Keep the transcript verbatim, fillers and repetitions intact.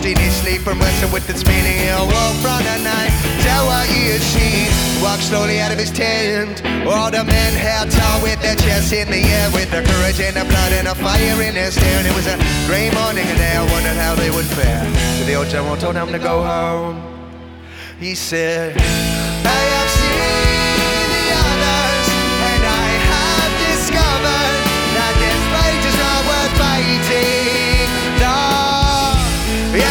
lost in his sleep from wrestling with the spinning. He'll walk from the night, tell what he had seen. Walk slowly out of his tent. All the men held tall with their chests in the air, with the courage and the blood and the fire in their stare. And it was a grey morning and they all wondered how they would fare. So the old general told them to go home. He said, I have seen